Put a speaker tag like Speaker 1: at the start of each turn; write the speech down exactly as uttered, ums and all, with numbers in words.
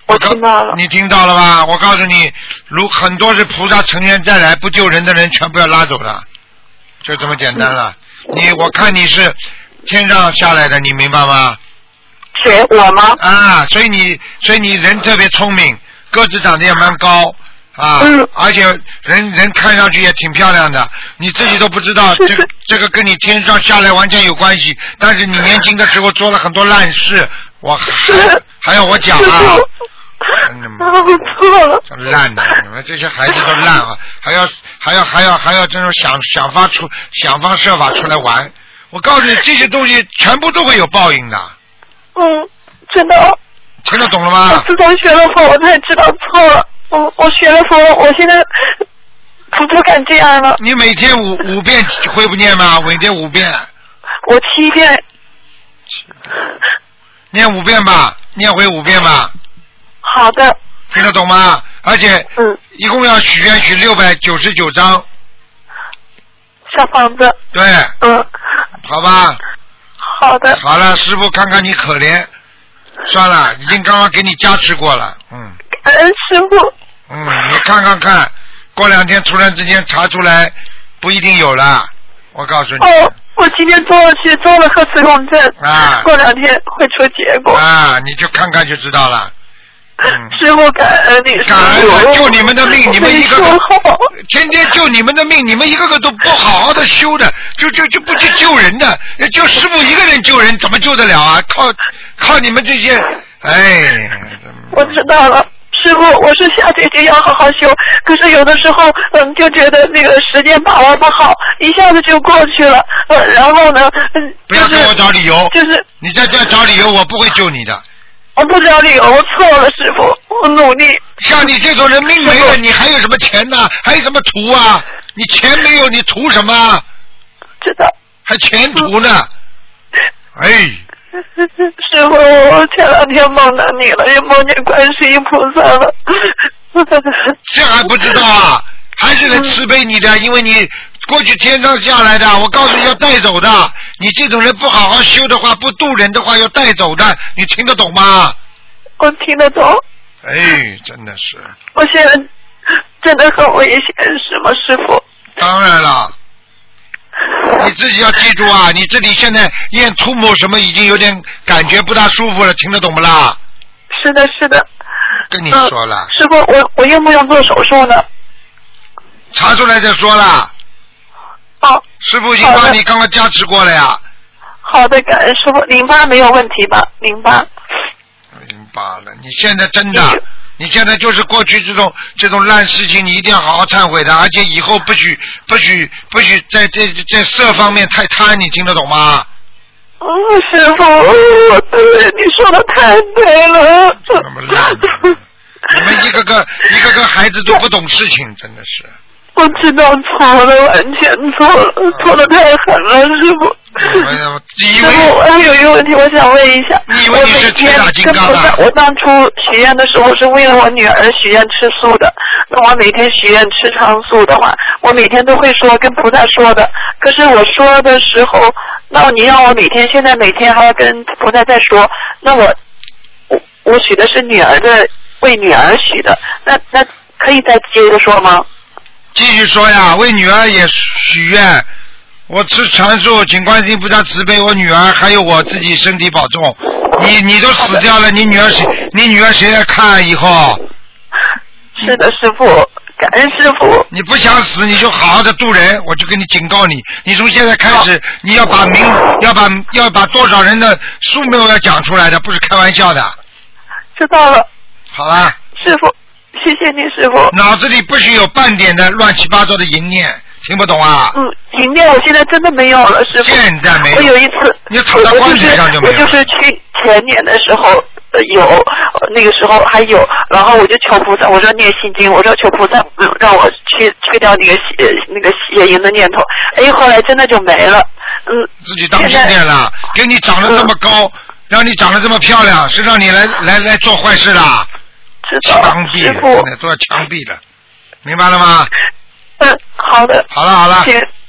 Speaker 1: 我听到了。
Speaker 2: 你听到了吧？我告诉你，如很多是菩萨成天再来不救人的人，全部要拉走了，就这么简单了。嗯、你我看你是天上下来的，你明白吗？
Speaker 1: 谁？我吗？
Speaker 2: 啊，所以你所以你人特别聪明，个子长得也蛮高。啊，
Speaker 1: 嗯、
Speaker 2: 而且人人看上去也挺漂亮的，你自己都不知道，这个这个跟你天上下来完全有关系。但是你年轻的时候做了很多烂事，我还还要我讲啊？真的吗？
Speaker 1: 我错了。
Speaker 2: 烂的，你们这些孩子都烂啊！还要还要还要还要这种想想法出想方设法出来玩。我告诉你，这些东西全部都会有报应的。
Speaker 1: 嗯，知道。
Speaker 2: 听得懂了吗？
Speaker 1: 我自从学了佛，我才知道错了。我我学了佛，我现在不不敢这样了。
Speaker 2: 你每天五五遍会不念吗？每天五遍。
Speaker 1: 我七遍。
Speaker 2: 七遍。念五遍吧，念回五遍吧。
Speaker 1: 好的。
Speaker 2: 听得懂吗？而且，
Speaker 1: 嗯，
Speaker 2: 一共要许愿许六百九十九张。
Speaker 1: 小房子。
Speaker 2: 对。
Speaker 1: 嗯。
Speaker 2: 好吧。
Speaker 1: 好的。
Speaker 2: 好了，师父看看你可怜，算了，已经刚刚给你加持过了，嗯。
Speaker 1: 感恩师父。
Speaker 2: 嗯，你看看看，过两天突然之间查出来，不一定有了。我告诉你。
Speaker 1: 哦，我今天做了去做了核磁共振。
Speaker 2: 啊。
Speaker 1: 过两天会出结果。
Speaker 2: 啊，你就看看就知道了。嗯。
Speaker 1: 师父感恩你。
Speaker 2: 感恩救你们的命，你们一个个天天救你们的命，你们一个个都不好好的修的，就就就不去救人的，就师父一个人救人，怎么救得了啊？靠靠你们这些，哎。
Speaker 1: 我知道了。师傅，我是下决心要好好修，可是有的时候，嗯，就觉得那个时间把握不好，一下子就过去了，呃，然后呢，嗯，
Speaker 2: 不要跟我找理由，
Speaker 1: 就是
Speaker 2: 你在这找理由，我不会救你的。
Speaker 1: 我不找理由，我错了，师傅，我努力。
Speaker 2: 像你这种人命没了，你还有什么钱呢？还有什么图啊？你钱没有，你图什么？
Speaker 1: 知道。
Speaker 2: 还前途呢？哎。
Speaker 1: 师傅，我前两天梦到你了，也梦见观世音菩萨了。
Speaker 2: 这还不知道啊？还是来慈悲你的，因为你过去天上下来的。我告诉你要带走的，你这种人不好好修的话，不渡人的话要带走的，你听得懂吗？
Speaker 1: 我听得懂。
Speaker 2: 哎，真的是。
Speaker 1: 我现在真的很危险，是吗，师傅？
Speaker 2: 当然了。你自己要记住啊！你这里现在咽吐沫什么已经有点感觉不大舒服了，听得懂不啦？
Speaker 1: 是的，是的。
Speaker 2: 跟你说了。
Speaker 1: 嗯、师傅，我我用不用做手术呢？
Speaker 2: 查出来再说了。
Speaker 1: 哦。
Speaker 2: 师傅已经帮你刚刚加持过了呀。
Speaker 1: 好的，感恩师傅。淋巴没有问题吧？淋巴。
Speaker 2: 淋巴了，你现在真的。你现在就是过去这种这种烂事情，你一定要好好忏悔的，而且以后不许不许不许在在在色方面太贪，你听得懂吗？
Speaker 1: 哦，师傅，我对你说的太对了。
Speaker 2: 那么烂，你们一个个一个个孩子都不懂事情，真的是。
Speaker 1: 我知道错了，完全错了，错的太狠了，师傅。
Speaker 2: 师
Speaker 1: 傅，我还有一个问题，我想问一下。
Speaker 2: 你以为你是铁打金刚啊？
Speaker 1: 我当初许愿的时候是为了我女儿许愿吃素的。那我每天许愿吃长素的话，我每天都会说跟菩萨说的。可是我说的时候，那你让我每天现在每天还要跟菩萨再说，那我我我许的是女儿的，为女儿许的，那那可以再接着说吗？
Speaker 2: 继续说呀，为女儿也许愿。我吃长素，请观世音菩萨慈悲我女儿，还有我自己身体保重。你你都死掉了，你女儿谁？你女儿谁来看以后？
Speaker 1: 是的，师傅，感恩师傅。
Speaker 2: 你不想死，你就好好的度人，我就跟你警告你，你从现在开始，你要把名，要把要把多少人的数目要讲出来的，不是开玩笑的。
Speaker 1: 知道了。
Speaker 2: 好了。
Speaker 1: 师傅，谢谢你，师傅。
Speaker 2: 脑子里不许有半点的乱七八糟的淫念。听不懂啊？
Speaker 1: 嗯，淫念我现在真的没有了，师傅。
Speaker 2: 现在没有。
Speaker 1: 我有一次，
Speaker 2: 你躺在棺材上就没有。
Speaker 1: 我就是去前年的时候有，那个时候还有，然后我就求菩萨，我说念心经，我说求菩萨，嗯，让我去去掉那个邪那个邪淫的念头。哎，后来真的就没了。嗯。
Speaker 2: 自己当心点了，给你长得这么高，嗯、让你长得这么漂亮，是让你来来来做坏事啦。
Speaker 1: 知道。
Speaker 2: 枪毙了，现在都要枪毙了，明白了吗？
Speaker 1: 嗯，好的。
Speaker 2: 好了好了，
Speaker 1: 行。